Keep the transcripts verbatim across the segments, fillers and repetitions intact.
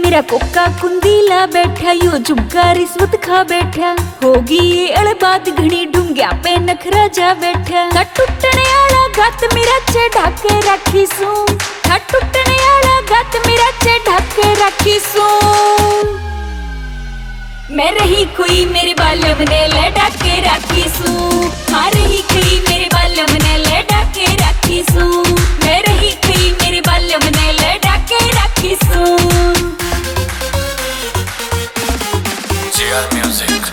मेरा कोका कुंदीला बैठा, यो झुमका रिश्वत खा बैठा, होगी ये अड़बाद घनी ढूंग्या पे नखरा जा बैठा। का टूटने आला गत मेरा चे ढाके राखी सू, का टूटने आला गत मेरा चे ढाके राखी सू। मैं रही कोई मेरे बालम ने ले ढाके राखी सू, हाँ रही कोई मेरे बालम ने ले ढाके राखी सू, मैं रही कोई मेरे बालम ने ले ढाके राखी सू। G R music.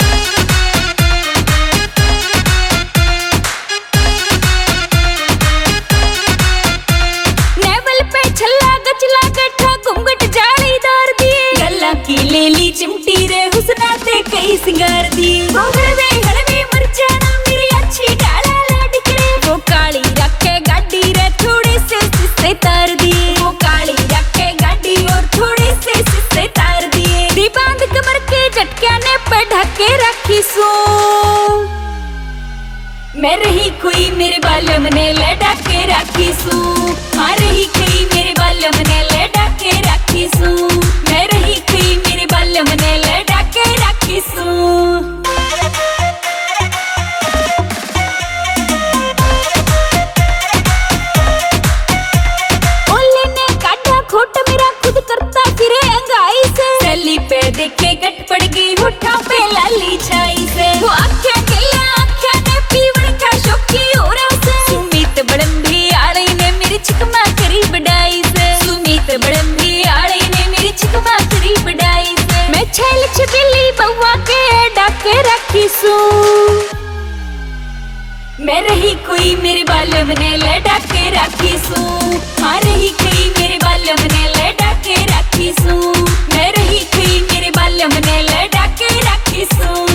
नेवल पे छल्ला गचला गठा घूंघट जालीदार दिए, गल्ला की लेली चिमटी रे हुस्ना ते कई सिंगार दिए। हड़वे हड़वे मर जाना मेरी अच्छी डाला लाडिक रे, वो काली रखे गाड़ी रे थोड़े से सिस्से तार दिए, वो काली रखे गाड़ी और थोड़े से सिस्से तार दिए। दी बांध कमर के झटकिया ने पे ढके रखी सू, मैं रही कोई मेरे बालम ने ले ढके राखी सू, हाँ रही कोई मेरे बालम ने ले ढके राखी सू, मैं रही कोई मेरे बालम ने ले ढके राखी सू। ओले ने काटा खोट मेरा खुद करता फिरे अंगाई से, सैली पे देखे गट पड़ गई होठों पे लाली छाई से। वो आँखें गलियां आँखें ने पीवण का शौकी और से, सुमित बड़ंभी आड़ी ने मेरी चिकमा करी बढ़ाई से, सुमित बड़ंभी आड़ी ने मेरी चिकमा करी बढ़ाई से। मैं छैल छबिली बउआ के डाके रखी सू, मैं रही कोई मेरे बालम ने ले ढके राखी सू, हाँ रही कोई मेरे बालम ने ले ढके राखी सू, मैं रही कोई मेरे बालम ने ले ढके राखी सू।